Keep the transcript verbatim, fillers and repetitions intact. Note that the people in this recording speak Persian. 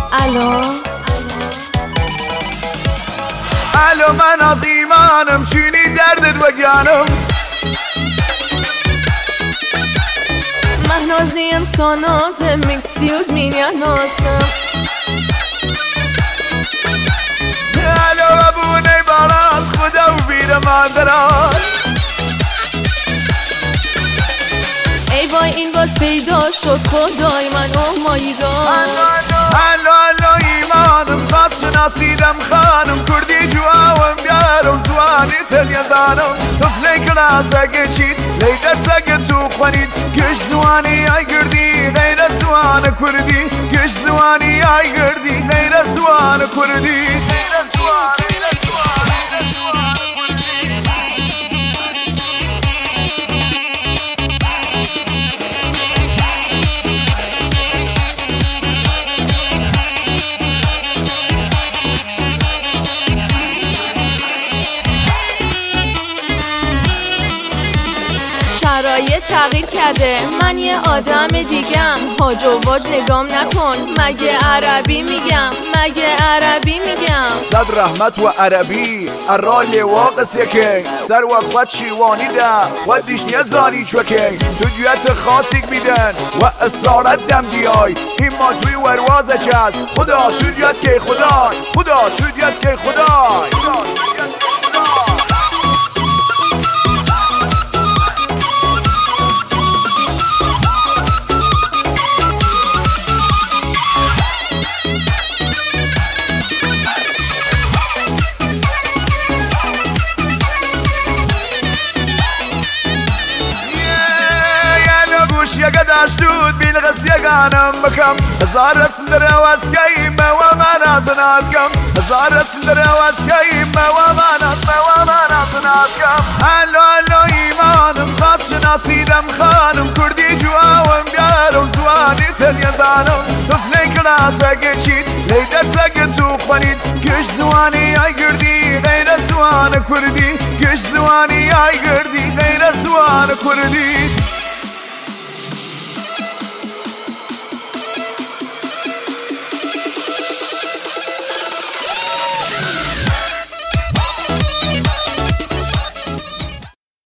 الو الو من از ایمانم چینی دردت بگانم مهنازیم سانازم مکسیوز مینیاناسم الو ابونه باران خدا و بیر مادران ای وای این باز پیدا شد خدای من او مایی را الو الو ایمانم خاص شناسیدم خانم کردی جواهم بیارم توانی تلیزانم طفلی کلاسه چید لیده سگه تو خونید گش زوانی آی گردی غیرت زوان کردی گش زوانی آی گردی غیرت زوان کردی غیرت زوان شرایط تغییر کرده من یه آدم دیگم هاج و واج نگام نکن مگه عربی میگم مگه عربی میگم صد رحمت و عربی الرال واقع سکه سر و خود شیوانی ده و دیش نیزانی چوکه تو دیت خاصی بیدن و اصارت دم دیای این ما توی وروازه چند خدا تو دیت که خدا خدا تو دیت که خدا یقداش دود بالغس يقانم بكم هزار اسم درواز كيمة وما نازنات كم هزار اسم درواز كيمة وما نازنة وما نازنات كم الو الو ايمانم خاص شناسيدم خانم كردي جواهم بيارم زواني تليزانم طفلي كلاسة قيشيد ليدر سقتو خونيد كش زواني اي قردي غير الزوان كردي كش زواني اي قردي غير الزوان كردي